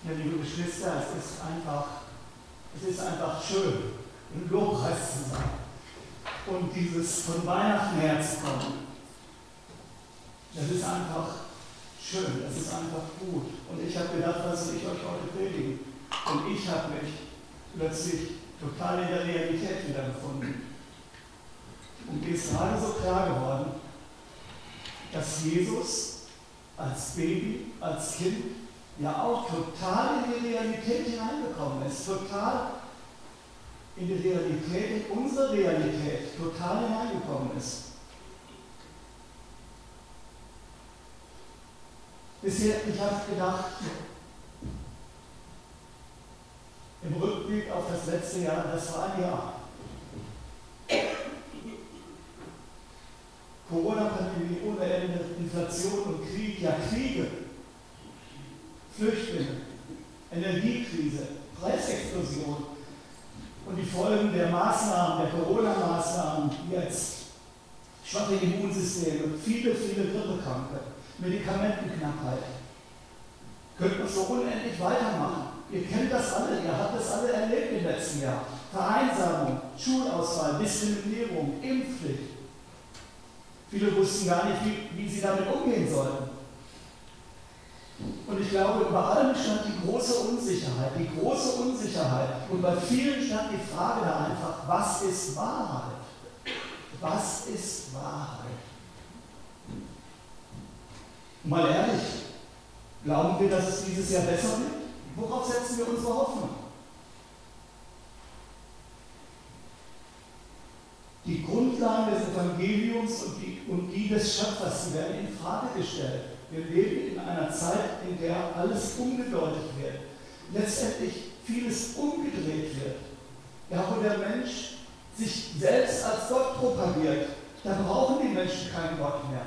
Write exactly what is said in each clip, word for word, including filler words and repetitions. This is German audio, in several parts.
Ja, liebe Geschwister, es ist einfach, es ist einfach schön, im Lobpreis zu sein. Und dieses von Weihnachten her zu kommen, das ist einfach schön, das ist einfach gut. Und ich habe gedacht, was soll ich euch heute predigen? Und ich habe mich plötzlich total in der Realität wiedergefunden. Und mir ist gerade so klar geworden, dass Jesus als Baby, als Kind, ja auch total in die Realität hineingekommen ist, total in die Realität, in unsere Realität, total hineingekommen ist. Bisher, ich habe gedacht, im Rückblick auf das letzte Jahr, das war ein Jahr. Corona-Pandemie ohne Ende, Inflation und Krieg, ja Kriege, Flüchtlinge, Energiekrise, Preisexplosion und die Folgen der Maßnahmen, der Corona-Maßnahmen jetzt, schwache Immunsysteme, viele, viele Grippekranke, Medikamentenknappheit. Könnte man so unendlich weitermachen. Ihr kennt das alle, ihr habt das alle erlebt im letzten Jahr. Vereinsamung, Schulausfall, Diskriminierung, Impfpflicht. Viele wussten gar nicht, wie, wie sie damit umgehen sollten. Und ich glaube, über allem stand die große Unsicherheit, die große Unsicherheit. Und bei vielen stand die Frage da einfach, was ist Wahrheit? Was ist Wahrheit? Mal ehrlich, glauben wir, dass es dieses Jahr besser wird? Worauf setzen wir unsere Hoffnung? Die Grundlagen des Evangeliums und die, und die des Schöpfers, die werden in Frage gestellt. Wir leben in einer Zeit, in der alles umgedeutet wird. Letztendlich vieles umgedreht wird. Ja, wo der Mensch sich selbst als Gott propagiert, da brauchen die Menschen keinen Gott mehr.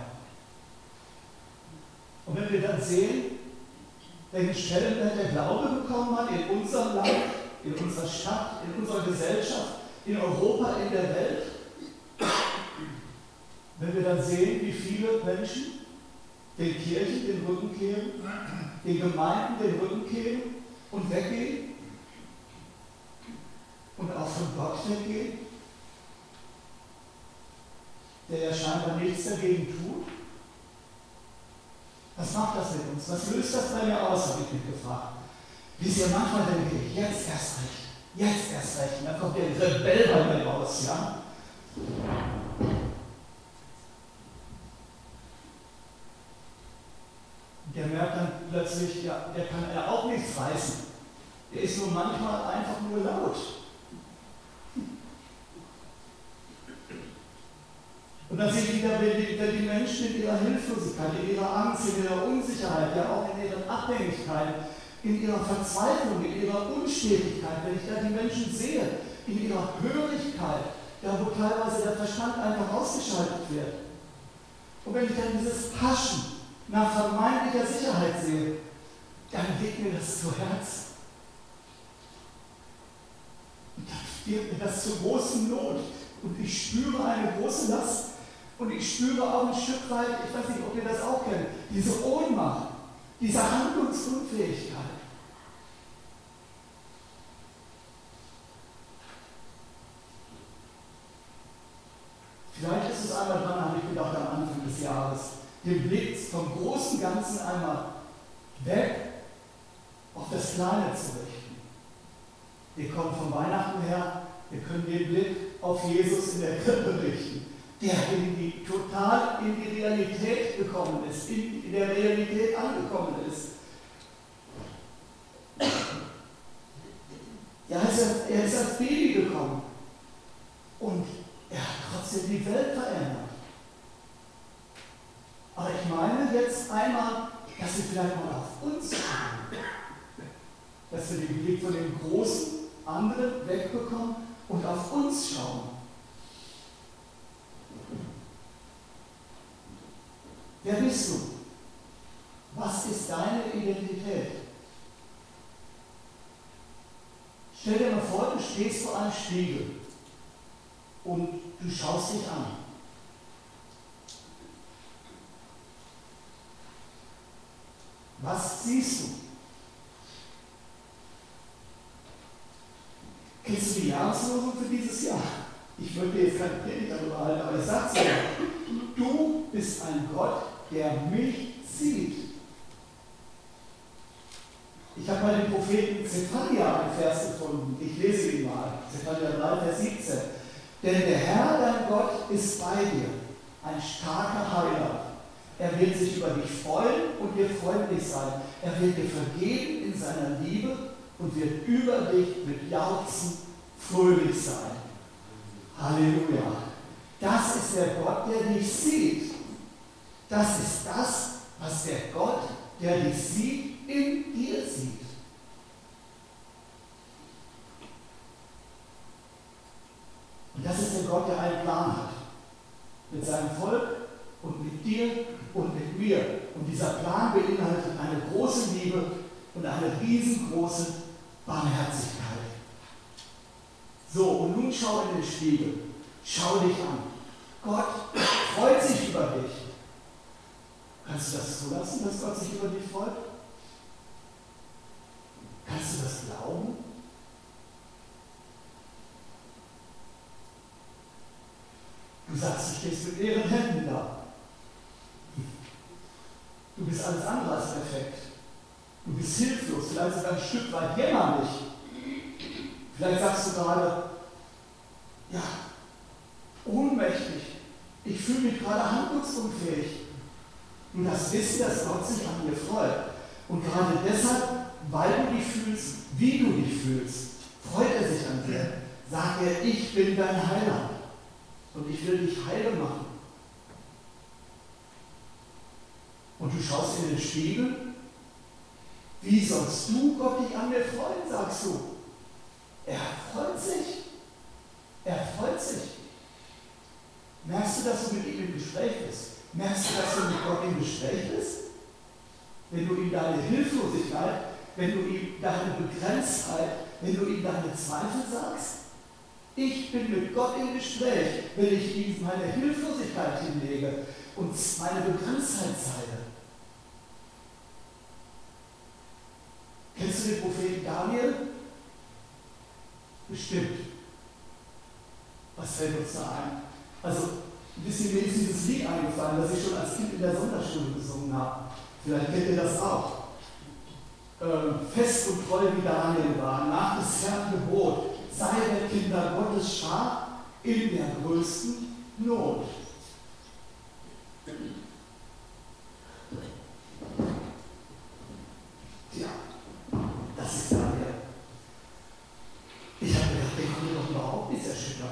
Und wenn wir dann sehen, welchen Stellenwert der Glaube bekommen hat in unserem Land, in unserer Stadt, in unserer Gesellschaft, in Europa, in der Welt, wenn wir dann sehen, wie viele Menschen den Kirchen den Rücken kehren, den Gemeinden den Rücken kehren und weggehen und auch von Gott weggehen, der ja scheinbar nichts dagegen tut. Was macht das mit uns? Was löst das bei mir aus, habe ich mich gefragt. Wisst ihr, manchmal denke ich, jetzt erst recht, jetzt erst recht, und dann kommt der Rebell bei mir raus, ja? Der merkt dann plötzlich, ja, der kann ja auch nichts reißen. Der ist nur manchmal einfach nur laut. Und dann sind wieder die, die Menschen in ihrer Hilflosigkeit, in ihrer Angst, in ihrer Unsicherheit, ja auch in ihrer Abhängigkeit, in ihrer Verzweiflung, in ihrer Unstetigkeit, wenn ich da die Menschen sehe, in ihrer Hörigkeit, da wo teilweise der Verstand einfach ausgeschaltet wird. Und wenn ich dann dieses Haschen nach vermeintlicher Sicherheit sehe, dann geht mir das zu Herzen. Und dann wird mir das zu großem Not. Und ich spüre eine große Last. Und ich spüre auch ein Stück weit, ich weiß nicht, ob ihr das auch kennt, diese Ohnmacht, diese Handlungsunfähigkeit. Vielleicht ist es einmal dran, habe ich gedacht, am Anfang des Jahres, den Blick vom großen Ganzen einmal weg auf das Kleine zu richten. Wir kommen von Weihnachten her, wir können den Blick auf Jesus in der Krippe richten, der in die, total in die Realität gekommen ist, in, in der Realität angekommen ist. Ja, er, ist, er ist als Baby gekommen und er hat trotzdem die Welt verändert. Aber ich meine jetzt einmal, dass wir vielleicht mal auf uns schauen, dass wir den Blick von dem großen anderen wegbekommen und auf uns schauen. Wer bist du? Was ist deine Identität? Stell dir mal vor, du stehst vor einem Spiegel und du schaust dich an. Was siehst du? Kennst du die Jahreslosung für dieses Jahr? Ich möchte jetzt keine Predigt darüber halten, aber ich sage es dir. Du bist ein Gott, der mich sieht. Ich habe bei dem Propheten Zephania einen Vers gefunden. Ich lese ihn mal. Zephania drei, Vers siebzehn. Denn der Herr, dein Gott, ist bei dir, ein starker Heiler. Er wird sich über dich freuen und dir freundlich sein. Er wird dir vergeben in seiner Liebe und wird über dich mit Jauchzen fröhlich sein. Halleluja. Das ist der Gott, der dich sieht. Das ist das, was der Gott, der dich sieht, in dir sieht. Und das ist der Gott, der einen Plan hat. Mit seinem Volk und mit dir und mit mir. Und dieser Plan beinhaltet eine große Liebe und eine riesengroße Barmherzigkeit. So, und nun schau in den Spiegel. Schau dich an. Gott freut sich über dich. Kannst du das zulassen, dass Gott sich über dich freut? Kannst du das glauben? Du sagst, du stehst mit leeren Händen da. Du bist alles andere als perfekt. Du bist hilflos, vielleicht sogar ein Stück weit jämmerlich. Vielleicht sagst du gerade, ja, ohnmächtig. Ich fühle mich gerade handlungsunfähig. Und das Wissen, dass Gott sich an dir freut. Und gerade deshalb, weil du dich fühlst, wie du dich fühlst, freut er sich an dir. Sagt er, ich bin dein Heiland. Und ich will dich heile machen. Und du schaust in den Spiegel. Wie sollst du Gott dich an mir freuen, sagst du? Er freut sich. Er freut sich. Merkst du, dass du mit ihm im Gespräch bist? Merkst du, dass du mit Gott im Gespräch bist? Wenn du ihm deine Hilflosigkeit, wenn du ihm deine Begrenztheit, wenn du ihm deine Zweifel sagst? Ich bin mit Gott im Gespräch, wenn ich ihm meine Hilflosigkeit hinlege und meine Begrenztheit zeige. Kennst du den Propheten Daniel? Bestimmt. Was fällt uns da ein? Also, ein bisschen mir ist dieses Lied eingefallen, das ich schon als Kind in der Sonderschule gesungen habe. Vielleicht kennt ihr das auch. Ähm, fest und treu wie Daniel war, nach des Herrn Gebot, sei der Kinder Gottes Schar in der größten Not. Tja, das ist Daniel. Ich habe gedacht, den konnte doch überhaupt nichts erschüttern.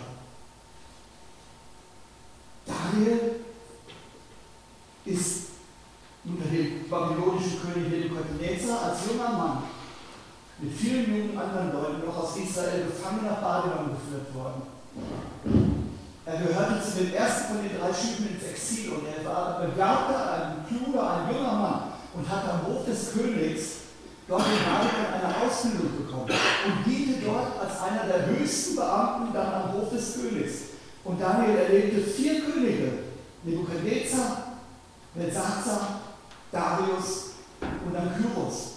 Daniel ist unter dem babylonischen König Nebukadnezar als junger Mann mit vielen jungen anderen Leuten noch aus Israel gefangen nach Babylon geführt worden. Er gehörte zu den ersten von den drei Schüben ins Exil und er war ein begabter, ein kluger, ein junger Mann und hat am Hof des Königs dort in Babylon eine Ausbildung bekommen und diente dort als einer der höchsten Beamten dann am Hof des Königs. Und Daniel erlebte vier Könige, Nebukadnezar, Belshazzar, Darius und dann Kyros.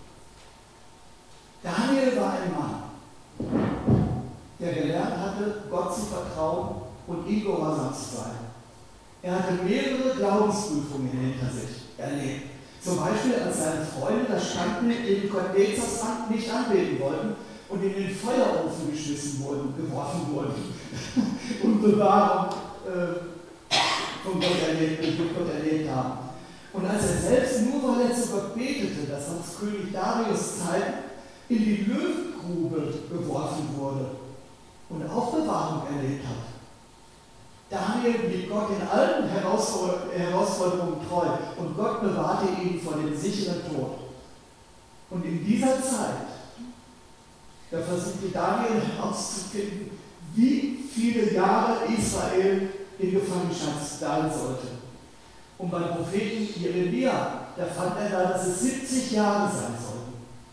Daniel war ein Mann, der gelernt hatte, Gott zu vertrauen und ihm gehorsam zu sein. Er hatte mehrere Glaubensprüfungen hinter sich erlebt. Zum Beispiel, als seine Freunde da standen, Nebukadnezars Amt nicht anbeten wollten und in den Feuerofen geschmissen wurden, geworfen wurden und Bewahrung äh, von Gott erlebt, von Gott erlebt haben. Und als er selbst, nur weil er zu Gott betete, dass man zu König Darius Zeit in die Löwengrube geworfen wurde und auch Bewahrung erlebt hat. Daniel blieb Gott in allen Herausforderungen treu und Gott bewahrte ihn vor dem sicheren Tod. Und in dieser Zeit, da versuchte Daniel herauszufinden, wie viele Jahre Israel in Gefangenschaft sein sollte. Und beim Propheten Jeremia, da fand er da, dass es siebzig Jahre sein sollten.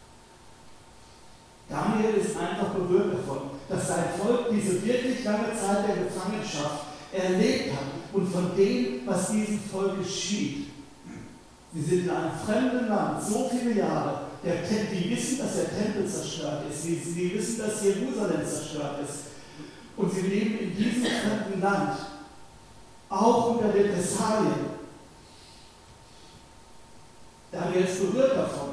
Daniel ist einfach berührt davon, dass sein Volk diese wirklich lange Zeit der Gefangenschaft erlebt hat und von dem, was diesem Volk geschieht. Sie sind in einem fremden Land so viele Jahre Der, die wissen, dass der Tempel zerstört ist. Sie, sie wissen, dass Jerusalem zerstört ist. Und sie leben in diesem fremden Land, auch unter Repressalien. Daniel ist berührt davon.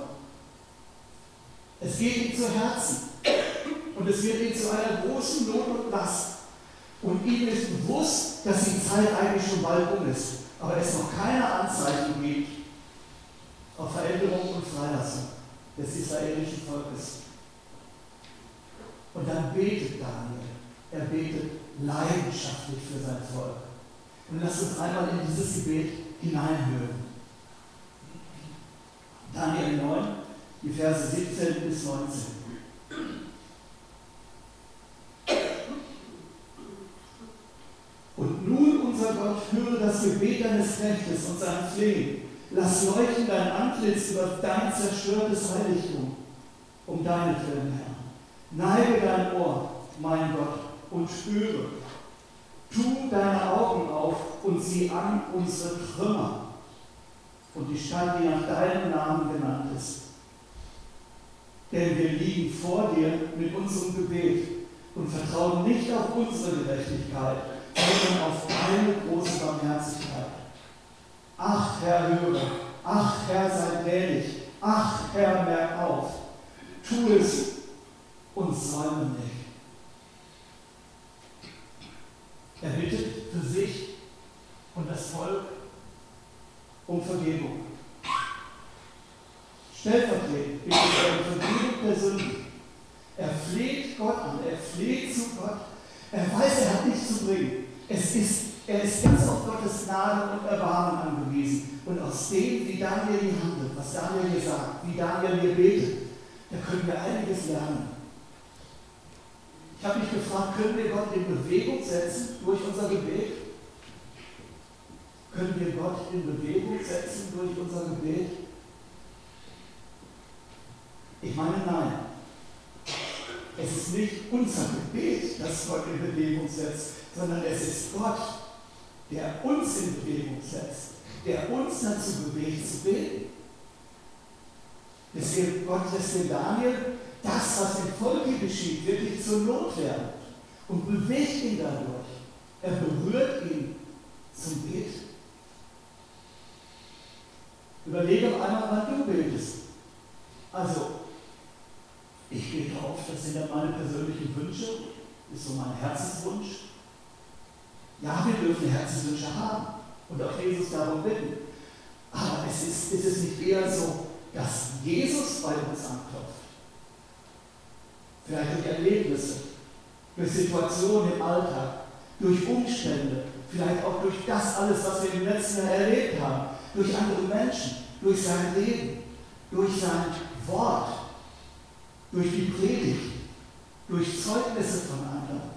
Es geht ihm zu Herzen. Und es wird ihm zu einer großen Not und Last. Und ihm ist bewusst, dass die Zeit eigentlich schon bald um ist, aber es noch keine Anzeichen gibt auf Veränderung und Freilassung des israelischen Volkes. Und dann betet Daniel. Er betet leidenschaftlich für sein Volk. Und lasst uns einmal in dieses Gebet hineinhören. Daniel neun, die Verse siebzehn bis neunzehn. Und nun, unser Gott, höre das Gebet deines Knechtes und sein Flehen. Lass leuchten dein Antlitz über dein zerstörtes Heiligtum, um deinetwillen, Herr. Neige dein Ohr, mein Gott, und höre. Tu deine Augen auf und sieh an unsere Trümmer und die Stadt, die nach deinem Namen genannt ist. Denn wir liegen vor dir mit unserem Gebet und vertrauen nicht auf unsere Gerechtigkeit, sondern auf deine große Barmherzigkeit. Ach, Herr, höre. Ach, Herr, sei gnädig. Ach, Herr, merk auf. Tu es und säume nicht. Er bittet für sich und das Volk um Vergebung. Stellvertretend bittet er um Vergebung der Sünden. Er fleht Gott an, er fleht zu Gott. Er weiß, er hat nichts zu bringen. Es ist, er ist ganz auf Gottes Gnade und Erbarmen angewiesen. Und aus dem, wie Daniel hier handelt, was Daniel hier sagt, wie Daniel hier betet, da können wir einiges lernen. Ich habe mich gefragt, können wir Gott in Bewegung setzen durch unser Gebet? Können wir Gott in Bewegung setzen durch unser Gebet? Ich meine, nein. Es ist nicht unser Gebet, das Gott in Bewegung setzt, sondern es ist Gott, der uns in Bewegung setzt, der uns dazu bewegt zu beten. Deswegen Gott lässt den Daniel das, was im Volke geschieht, wirklich zur Not werden und bewegt ihn dadurch. Er berührt ihn zum Gebet. Überlege einmal, wann du betest. Also, ich bete oft, das sind dann meine persönlichen Wünsche, ist so mein Herzenswunsch. Ja, wir dürfen Herzenswünsche haben und auch Jesus darum bitten. Aber es ist, ist es nicht eher so, dass Jesus bei uns anklopft? Vielleicht durch Erlebnisse, durch Situationen im Alltag, durch Umstände, vielleicht auch durch das alles, was wir im letzten Jahr erlebt haben, durch andere Menschen, durch sein Leben, durch sein Wort, durch die Predigt, durch Zeugnisse von anderen.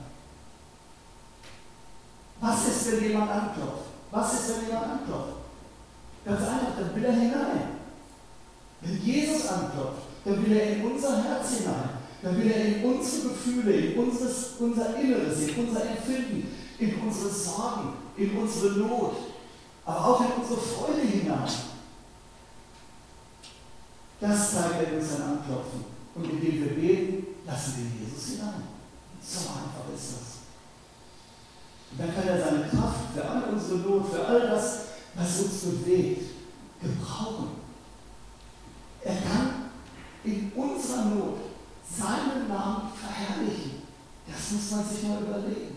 Was ist, wenn jemand anklopft? Was ist, wenn jemand anklopft? Ganz einfach, dann will er hinein. Wenn Jesus anklopft, dann will er in unser Herz hinein. Dann will er in unsere Gefühle, in unseres, unser Inneres, in unser Empfinden, in unsere Sorgen, in unsere Not, aber auch in unsere Freude hinein. Das zeigt er durch sein Anklopfen. Und indem wir beten, lassen wir Jesus hinein. So einfach ist das. Und dann kann er seine Kraft für all unsere Not, für all das, was uns bewegt, gebrauchen. Er kann in unserer Not seinen Namen verherrlichen. Das muss man sich mal überlegen.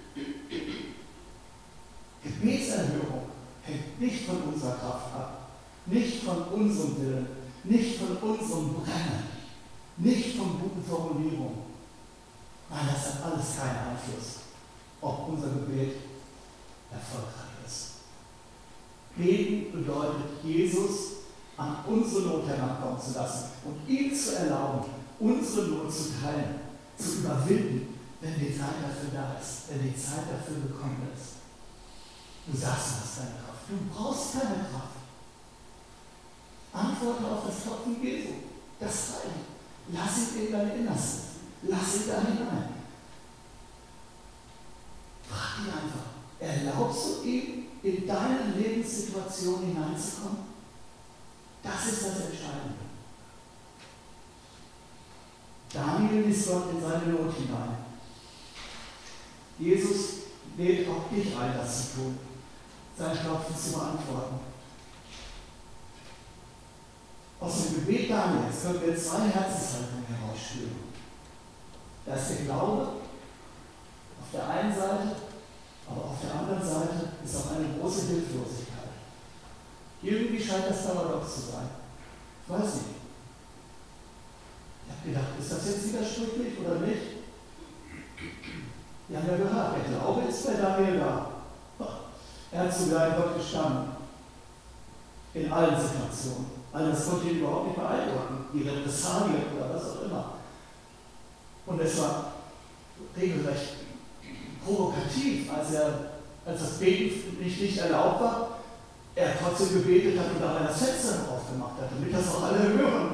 Gebetserhörung hängt nicht von unserer Kraft ab, nicht von unserem Willen, nicht von unserem Brennen, nicht von guten Formulierungen. Nein, das hat alles keinen Einfluss, ob unser Gebet erfolgreich ist. Beten bedeutet, Jesus an unsere Not herankommen zu lassen und ihm zu erlauben, unsere Not zu teilen, zu überwinden, wenn die Zeit dafür da ist, wenn die Zeit dafür gekommen ist. Du sagst, du hast keine Kraft. Du brauchst keine Kraft. Antworte auf das Klopfen Jesu. Das reicht. Lass ihn in dein Innerstes. Lass ihn da hinein. Frag ihn einfach. Erlaubst du ihm, in deine Lebenssituation hineinzukommen? Das ist das Entscheidende. Daniel ließ Gott in seine Not hinein. Jesus lädt auch dich ein, das zu tun, sein Klopfen zu beantworten. Aus dem Gebet Daniels können wir zwei Herzenshaltungen herausspüren. Da ist der Glaube auf der einen Seite, aber auf der anderen Seite ist auch eine große Hilflosigkeit. Irgendwie scheint das paradox zu sein. Ich weiß nicht. Ich habe gedacht, ist das jetzt widersprüchlich oder nicht? Wir haben ja gehört, der Glaube ist bei Daniel da. Er hat sogar in Gott gestanden. In allen Situationen. Also das konnte ihn überhaupt nicht beeindrucken. Die Repressalien oder was auch immer. Und es war regelrecht provokativ, als, er, als das Beten nicht, nicht erlaubt war, er trotzdem gebetet hat und dabei das Fenster noch aufgemacht hat, damit das auch alle hören.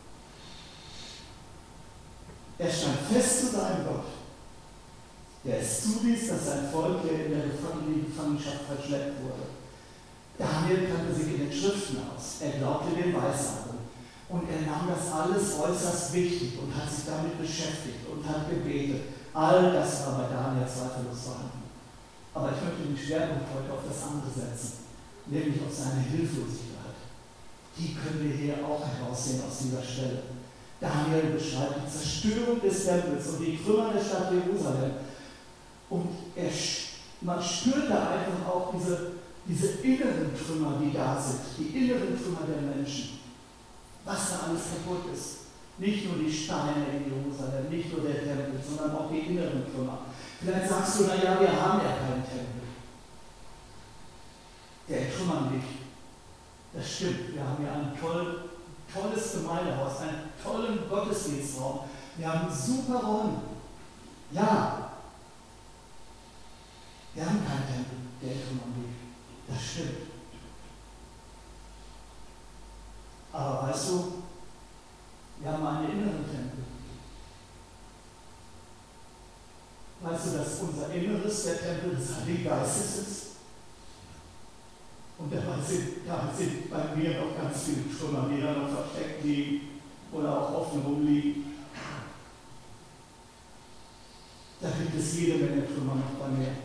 Er stand fest zu seinem Gott, der es zuließ, dass sein Volk hier in der Gefangenschaft verschleppt wurde. Daniel kannte sich in den Schriften aus, er glaubte den Weissagen und er nahm das alles äußerst wichtig und hat sich damit beschäftigt und hat gebetet. All das war bei Daniel zweifellos vorhanden. Aber ich möchte den Schwerpunkt heute auf das andere setzen, nämlich auf seine Hilflosigkeit. Die können wir hier auch heraussehen aus dieser Stelle. Daniel beschreibt die Zerstörung des Tempels und die Trümmer der Stadt Jerusalem. Und er, man spürt da einfach auch diese, diese inneren Trümmer, die da sind, die inneren Trümmer der Menschen. Was da alles kaputt ist. Nicht nur die Steine in Jerusalem, nicht nur der Tempel, sondern auch die inneren Trümmer. Vielleicht sagst du, naja, wir haben ja keinen Tempel. Der in Trümmern liegt. Das stimmt, wir haben ja ein toll, tolles Gemeindehaus, einen tollen Gottesdienstraum. Wir haben super Räume. Ja, wir haben keinen Tempel, der in Trümmern liegt. Das stimmt. Aber weißt du, wir haben einen inneren Tempel. Weißt du, dass unser Inneres der Tempel des Heiligen Geistes ist? Und dabei sind, da sind bei mir noch ganz viele Trümmer, die da noch versteckt liegen oder auch offen rumliegen. Da gibt es jede Menge Trümmer noch bei mir.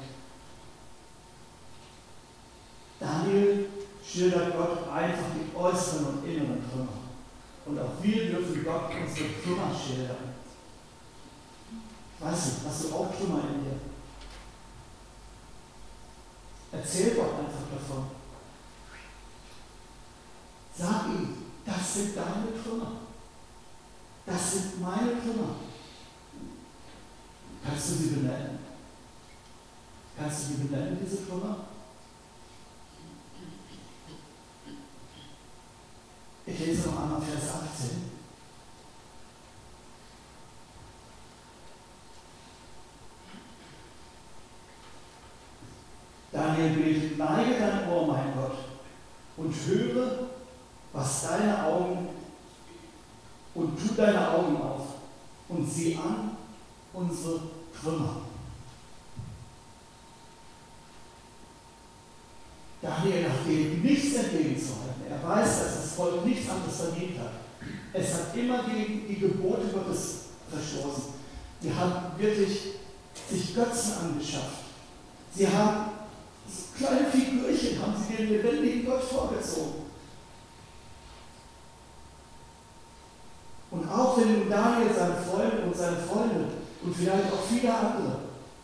Daniel schildert Gott einfach die äußeren und inneren Trümmer. Und auch wir dürfen Gott unsere Trümmer schildern. Ich weiß nicht, hast du auch Trümmer in dir? Erzähl Gott einfach davon. Sag ihm, das sind deine Trümmer. Das sind meine Trümmer. Kannst du sie benennen? Kannst du sie benennen, diese Trümmer? Ich lese noch einmal Vers achtzehn. Daniel betet, neige dein Ohr, mein Gott, und höre, was deine Augen, und tu deine Augen auf und sieh an unsere Trümmer. Daniel hat dem nichts entgegenzuhalten. Er weiß, dass das Volk nichts anderes verdient hat. Es hat immer gegen die Gebote Gottes verstoßen. Die haben wirklich sich Götzen angeschafft. Sie haben so kleine Figürchen, haben sie den lebendigen Gott vorgezogen. Und auch wenn Daniel, seine Freunde und seine Freunde und vielleicht auch viele andere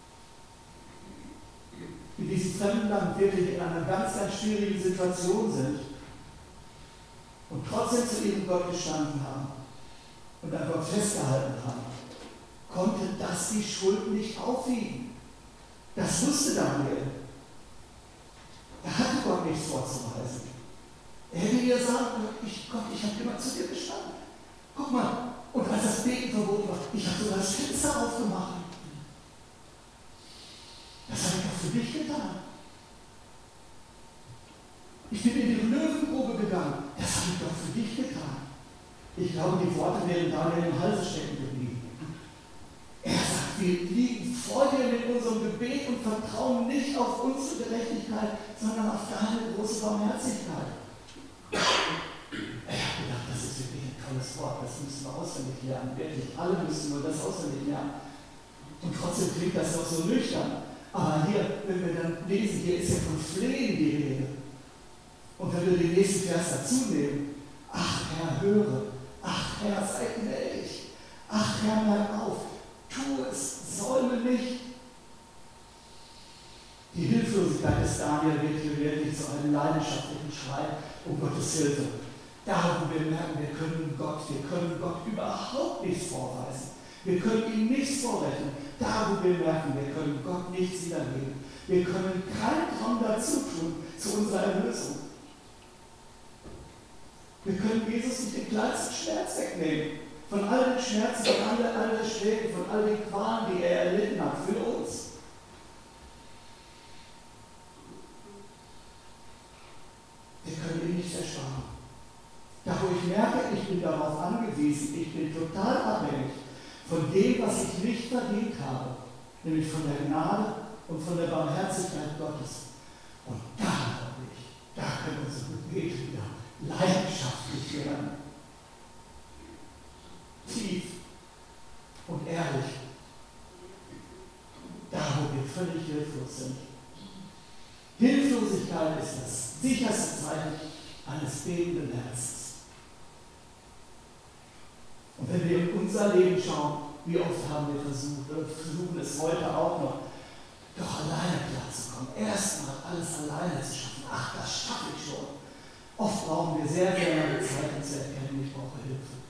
in diesem fremden Land wirklich in einer ganz, ganz schwierigen Situation sind und trotzdem zu ihrem Gott gestanden haben und an Gott festgehalten haben, konnte das die Schuld nicht aufwiegen. Das wusste Daniel. Er hatte Gott nichts vorzuweisen. Er hätte ihr sagen, ich, Gott, ich habe immer zu dir gestanden. Guck mal, und als das Beten verboten war, ich habe sogar das Fenster aufgemacht. Das habe ich doch für dich getan. Ich bin in die Löwengrube gegangen. Das habe ich doch für dich getan. Ich glaube, die Worte wären Daniel im Halse stecken geblieben. Er sagt, wir liegen vor dir mit unserem Gebet und vertrauen nicht auf unsere Gerechtigkeit, sondern auf deine große Barmherzigkeit. Ich habe gedacht, das ist wirklich ein tolles Wort, das müssen wir auswendig lernen. Wirklich, alle müssen nur das auswendig lernen. Und trotzdem klingt das doch so nüchtern. Aber hier, wenn wir dann lesen, hier ist ja von Flehen die Rede. Und wenn wir den nächsten Vers dazu nehmen, ach Herr, höre, ach Herr, sei gnädig, ach Herr, merk auf, tu es, säume nicht. Die Hilflosigkeit des Daniel wird hier wirklich zu einem leidenschaftlichen Schrei um Gottes Hilfe. Da, wo wir merken, wir können Gott, wir können Gott überhaupt nichts vorweisen. Wir können ihm nichts vorrechnen. Da, wo wir merken, wir können Gott nichts wiedergeben. Wir können keinen Traum dazu tun zu unserer Erlösung. Wir können Jesus nicht den kleinsten Schmerz wegnehmen. Von all den Schmerzen, von all, all den Schlägen, von all den Qualen, die er erlitten hat für uns. Wir können ihn nicht ersparen. Da, wo ich merke, ich bin darauf angewiesen, ich bin total abhängig von dem, was ich nicht verdient habe, nämlich von der Gnade und von der Barmherzigkeit Gottes. Und da, glaube ich, da können unsere Gebete wieder leidenschaftlich werden. Tief und ehrlich. Da, wo wir völlig hilflos sind. Hilflosigkeit ist das sicherste Zeichen eines betenden Herzens. Und wenn wir in unser Leben schauen, wie oft haben wir versucht, und versuchen es heute auch noch, doch alleine klarzukommen, erstmal alles alleine zu schaffen. Ach, das schaffe ich schon. Oft brauchen wir sehr, sehr lange Zeit, um zu erkennen, ich brauche Hilfe.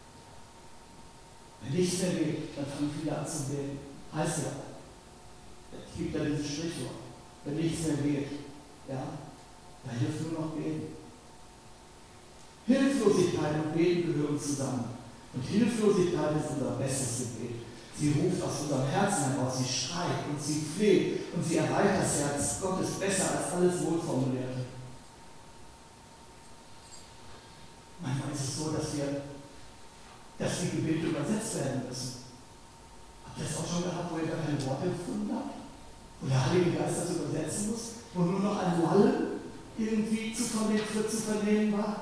Wenn nichts mehr geht, dann fangen viele an zu beten. Heißt ja, es gibt ja dieses Sprichwort, wenn nichts mehr geht, ja, da hilft nur noch Beten. Hilflosigkeit und Beten gehören zusammen. Und Hilflosigkeit ist unser bestes Gebet. Sie ruft aus unserem Herzen heraus, sie schreit und sie fleht und sie erreicht das Herz Gottes besser als alles Wohlformulierte. Manchmal ist es so, dass wir, dass die Gebete übersetzt werden müssen. Habt ihr das auch schon gehabt, wo ihr gar keine Worte gefunden habt? Wo der Heilige Geist das übersetzen muss? Wo nur noch ein Lallen irgendwie zu vernehmen, zu vernehmen war?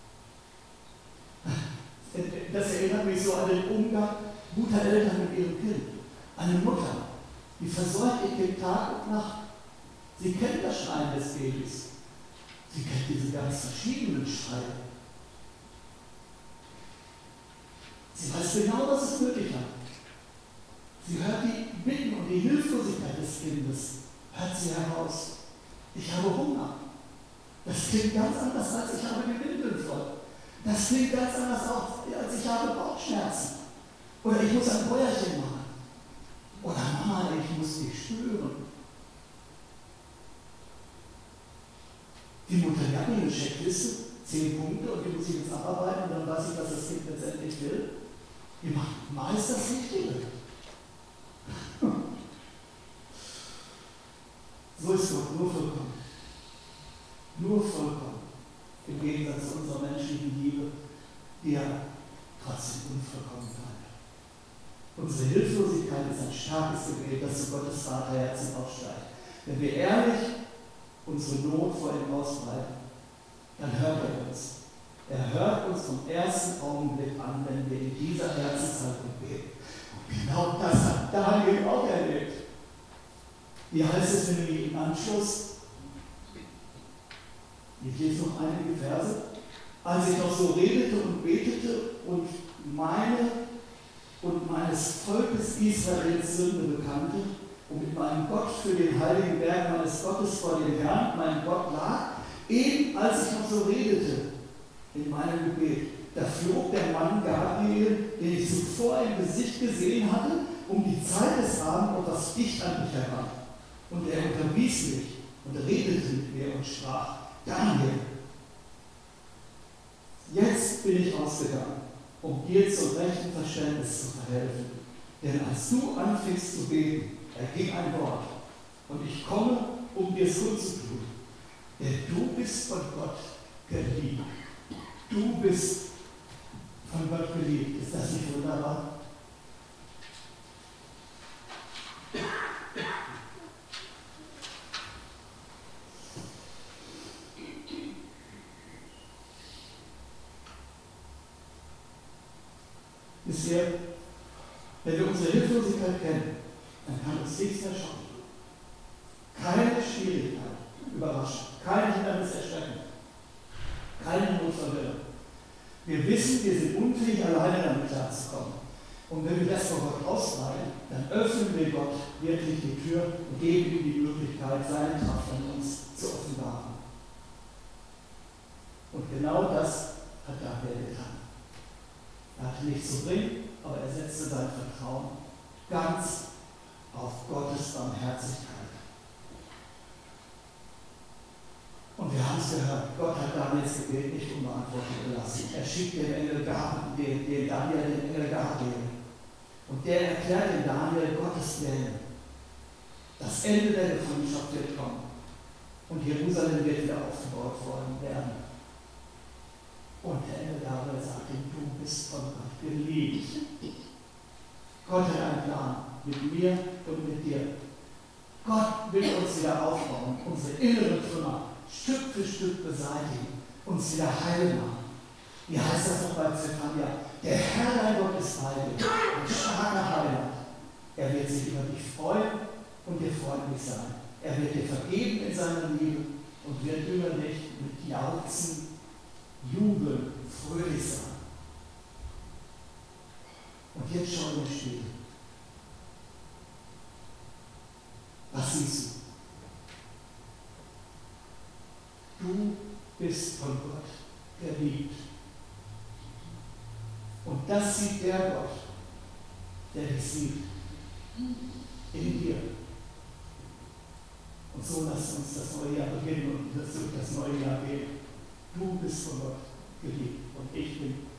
Das erinnert mich so an den Umgang guter Eltern mit ihrem Kind. Eine Mutter, die versorgt ihr Kind Tag und Nacht. Sie kennt das Schreien des Babys. Sie kennt diese ganz verschiedenen Schreie. Sie weiß genau, was es nötig hat. Sie hört die Bitten und die Hilflosigkeit des Kindes. Hört sie heraus. Ich habe Hunger. Das klingt ganz anders, als ich habe die Windeln voll. Das klingt ganz anders aus, als ich habe Bauchschmerzen. Oder ich muss ein Feuerchen machen. Oder Mama, ich muss dich spüren. Die Mutter, die hat mir eine Checkliste, zehn Punkte, und die muss ich jetzt abarbeiten, und dann weiß ich, was das Kind letztendlich will. Die macht meist das Richtige. So ist Gott, nur vollkommen. Nur vollkommen. Im Gegensatz zu unserer menschlichen Liebe, die ja trotzdem unvollkommen bleibt. Unsere Hilflosigkeit ist ein starkes Gebet, das zu Gottes Vaterherzen aufsteigt. Wenn wir ehrlich unsere Not vor ihm ausbreiten, dann hört er uns. Er hört uns vom ersten Augenblick an, wenn wir in dieser Herzenshaltung beten. Und genau das hat Daniel auch erlebt. Wie heißt es nämlich im Anschluss? Ich lese noch einige Verse. Als ich noch so redete und betete und meine und meines Volkes Israels Sünde bekannte und mit meinem Gott für den heiligen Berg meines Gottes vor dem Herrn, mein Gott, lag, eben als ich noch so redete in meinem Gebet, da flog der Mann Gabriel, den ich zuvor im Gesicht gesehen hatte, um die Zeit des Abends etwas dicht an mich heran. Und er unterwies mich und redete mit mir und sprach: Daniel, jetzt bin ich ausgegangen, um dir zum rechten Verständnis zu verhelfen. Denn als du anfingst zu beten, erging ein Wort, und ich komme, um dir es kundzutun. Denn du bist von Gott geliebt. Du bist von Gott geliebt. Ist das nicht wunderbar? Wisst ihr, wenn wir unsere Hilflosigkeit kennen, dann kann uns nichts mehr schocken. Keine Schwierigkeit überraschen, kein Hindernis erschrecken, keine Not verwirren. Wir wissen, wir sind unfähig, alleine damit klarzukommen. Und wenn wir das vor Gott ausleihen, dann öffnen wir Gott wirklich die Tür und geben ihm die Möglichkeit, seine Kraft an uns zu offenbaren. Und genau das hat Daniel getan. Er hatte nichts zu bringen, aber er setzte sein Vertrauen ganz auf Gottes Barmherzigkeit. Und wir haben es gehört, Gott hat Daniels Gebet nicht unbeantwortet gelassen. Er schickt den Engel Gabriel, den, den Daniel, den Engel Gabriel. Und der erklärt dem Daniel Gottes Willen. Das Ende der Gefangenschaft wird kommen. Und Jerusalem wird wieder aufgebaut worden werden. Und der Engel Gabriel sagt ihm, du bist von Gott geliebt. Gott hat einen Plan mit mir und mit dir. Gott will uns wieder aufbauen, unsere inneren Trümmer Stück für Stück beseitigen, uns wieder heil machen. Wie heißt das noch bei Zephania? Der Herr dein Gott ist bei dir, ein starker Heiland. Er wird sich über dich freuen und dir freundlich sein. Er wird dir vergeben in seiner Liebe und wird über dich mit Jauchzen, Jubeln, fröhlich sein. Und jetzt schau in den Spiegel. Was siehst du? Du bist von Gott geliebt. Und das sieht der Gott, der dich sieht. In dir. Und so lasst uns das neue Jahr beginnen und das durch das neue Jahr gehen. Du bist von Gott geliebt und ich bin